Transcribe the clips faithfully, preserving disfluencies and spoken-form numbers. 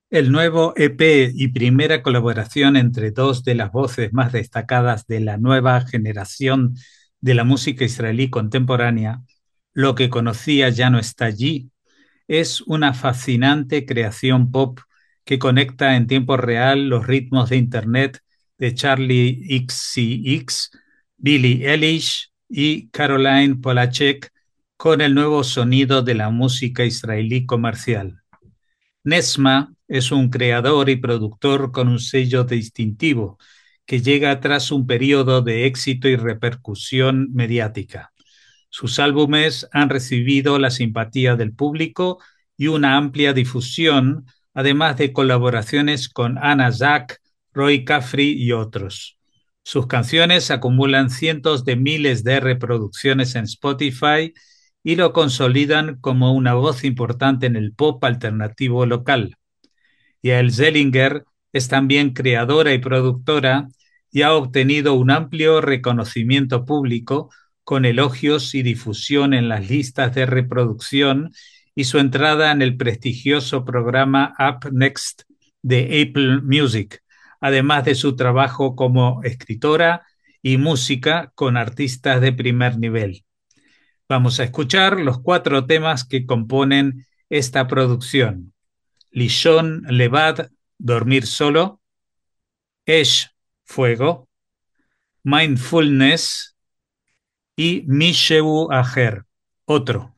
El nuevo E P y primera colaboración entre dos de las voces más destacadas de la nueva generación de la música israelí contemporánea, Lo que conocía ya no está allí, es una fascinante creación pop que conecta en tiempo real los ritmos de Internet de Charlie X C X, Billie Eilish y Caroline Polachek con el nuevo sonido de la música israelí comercial. Nesma es un creador y productor con un sello distintivo que llega tras un periodo de éxito y repercusión mediática. Sus álbumes han recibido la simpatía del público y una amplia difusión, además de colaboraciones con Anna Zack, Roy Caffrey y otros. Sus canciones acumulan cientos de miles de reproducciones en Spotify y lo consolidan como una voz importante en el pop alternativo local. Yael Zellinger es también creadora y productora y ha obtenido un amplio reconocimiento público con elogios y difusión en las listas de reproducción y su entrada en el prestigioso programa Up Next de Apple Music, además de su trabajo como escritora y música con artistas de primer nivel. Vamos a escuchar los cuatro temas que componen esta producción. Lishon Levad, dormir solo, Esh, fuego, Mindfulness y Misheu Aher, otro.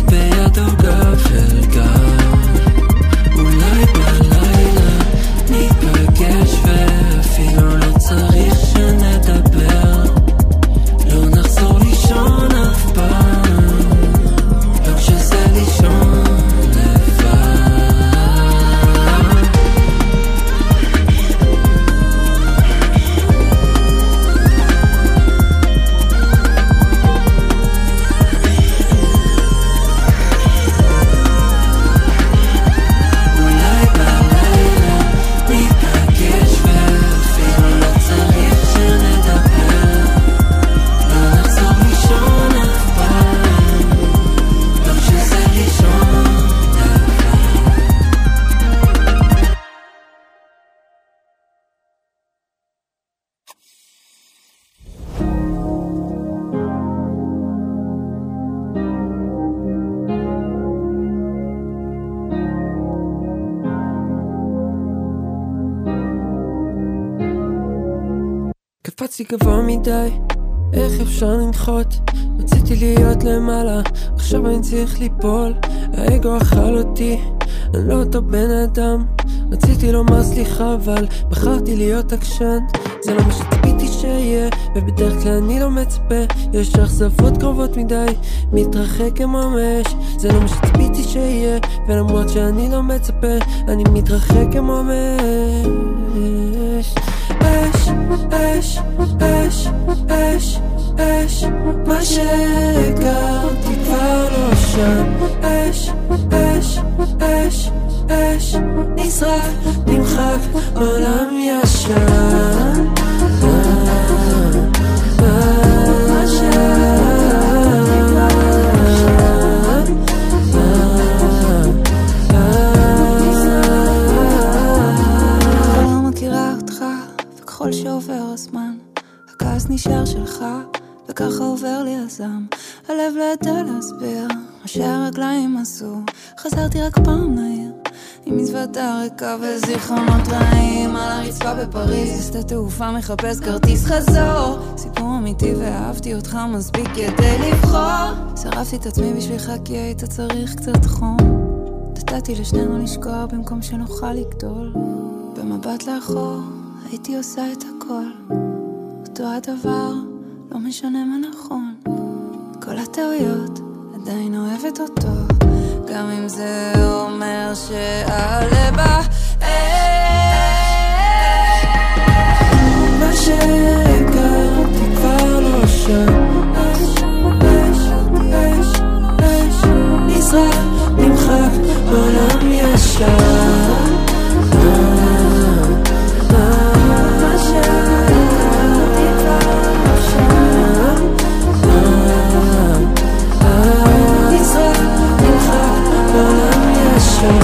Need קפצתי גבוה מדי, איך אפשר לנחות? רציתי להיות למעלה, עכשיו אני צריך ליפול. האגו אכל אותי, אני לא אותו בן אדם. רציתי לומר סליחה, אבל בחרתי להיות עקשן. זה לא מה שציפיתי שיהיה, ובדרך כלל אני לא מצפה. יש אכזבות קרובות מדי, מתרחק כממש. זה לא מה שציפיתי שיהיה, ולמרות שאני לא מצפה, אני מתרחק כממש. אש, אש, אש, אש, אש, מה שהכרתי כבר לא שם. אש, אש, אש, אש, נשרף, נמחק, עולם ישן. מה שהכרתי כבר לא שם. לא מכירה אותך, וככל שעובר הזמן הכעס נשאר שלך, וככה עובר לי הזעם. הלב לא ידע להסביר מה שהרגליים עשו. חזרתי רק פעם לעיר עם מזוודה ריקה וזיכרונות רעים על הרצפה בפריז. שדה תעופה מחפש כרטיס חזור, סיפור אמיתי ואהבתי אותך מספיק כדי לבחור. שרפתי את עצמי בשבילך כי היית צריך קצת חום. נתתי לשנינו לשקוע במקום שנוכל לגדול. במבט לאחור הייתי עושה את הכל אותו הדבר, לא משנה מה נכון. כל הטעויות עדיין אוהבת אותו, גם אם זה אומר שעלה בה. מה שהכרתי כבר לא שם. אש, אש, אש, אש, נשרף, נמחק, עולם ישן. מה שהכרתי כבר לא שם. נשרף, נמחק, עולם ישן.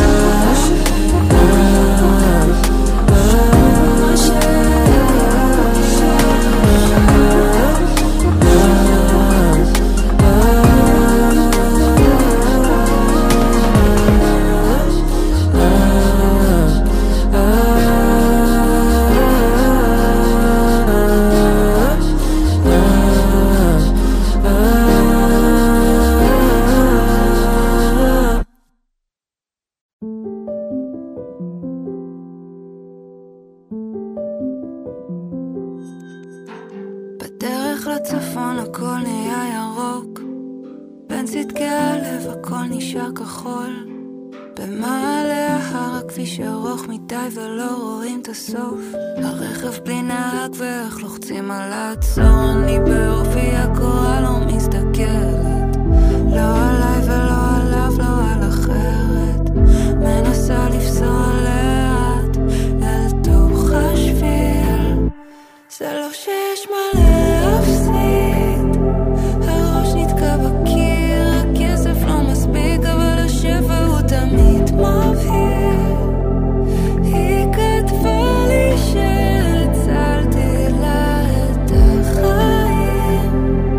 בדרך לצפון הכל נהיה ירוק, בין צדקי הלב הכל נשאר כחול. במעלה ההר הכביש ארוך מדי ולא רואים את הסוף. הרכב בלי נהג ואיך לוחצים על העצור. אני באופי הקורה לא מסתכלת, לא עליי ולא עליו, לא על אחרת. מנסה לפסוע לאט אל תוך השביל. זה לא שיש מה להפסיד, הראש נתקע בקיר. הכסף לא מספיק אבל השפע הוא תמיד מבהיר. היא כתבה לי שהצלתי לה את החיים.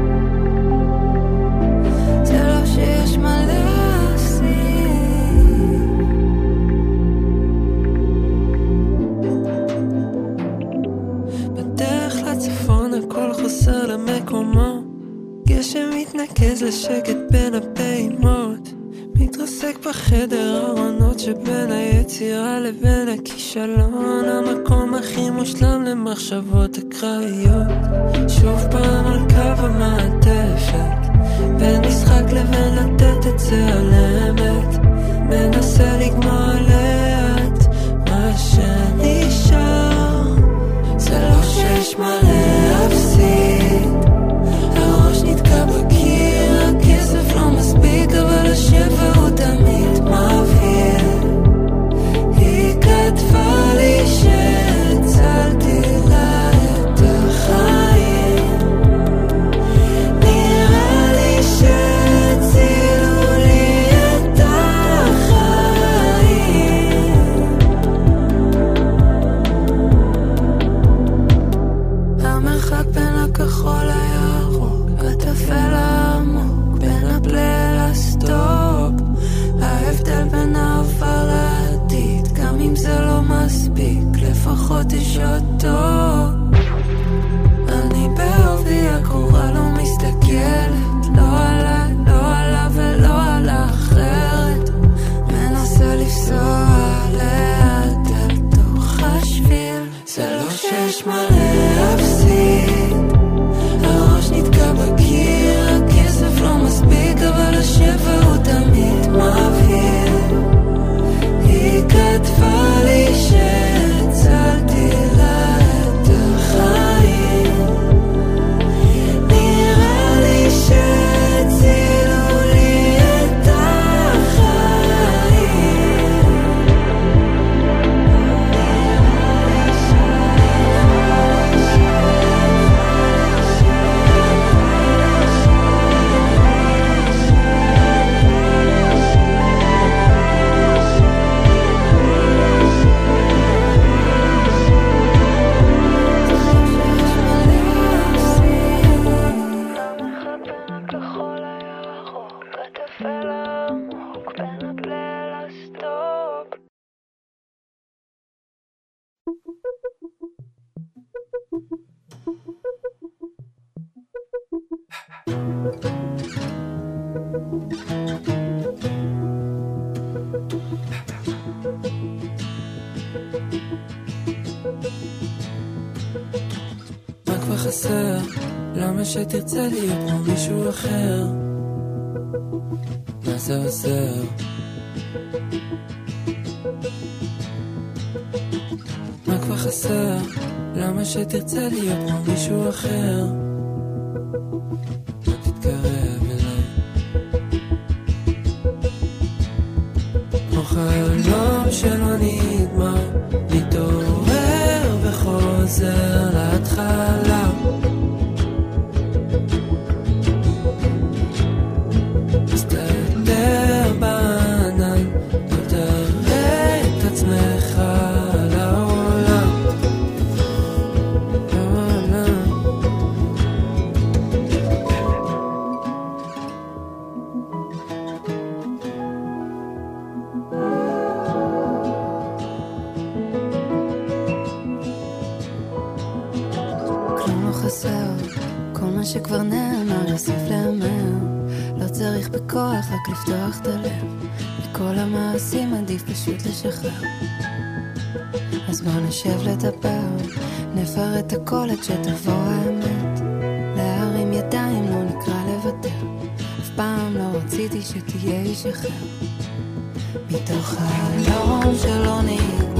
זה לא שיש מה להפסיד. בדרך לצפון הכל חוסר למקומו. גשם מתנקז לשקט בין הפעימות. מתרסק בחדר ארונות שבין היצירה לבין הכישלון. המקום הכי מושלם למחשבות אקראיות. שוב פעם על קו המעטפת, בין משחק לבין לתת את זה על אמת. מנסה לגמור לאט מה שנשאר. זה לא שיש מה להפסיד, הראש נתקע בקיר. הכסף לא מספיק אבל השפע הוא תמיד מבהיר. היא כתבה לי שהצלתי לה את החיים. נראה לי שהצילו לי את החיים. המרחק בין הכחול הירוק, הטפל העמוק, בין הפלא לסטופ. ההבדל בין העבר לעתיד, גם אם זה לא מספיק, לפחות יש אותו. כתבה לי שהצלתי לה את החיים, נראה לי שהצילו לי את החיים. מה כבר חסר? למה שתרצה להיות כמו מישהו אחר? מה זה עוזר? מה כבר חסר? למה שתרצה להיות כמו מישהו אחר? לא תתקרב אליי כמו חלום שלא נגמר, מתעורר וחוזר להתחלה. מסתדר בענן, לא תראה את עצמך לעולם, לעולם. כלום לא חסר, כל מה שכבר נאמר יוסיף לאמר. לא צריך בכוח, רק לפתוח את הלב. מכל המעשים עדיף פשוט לשחרר. אז בוא נשב לדבר, נפרט הכל עד שתבוא האמת. להרים ידיים לא נקרא לוותר, אף פעם לא רציתי שתהיה איש אחר. מתוך חלום שלא נגמר,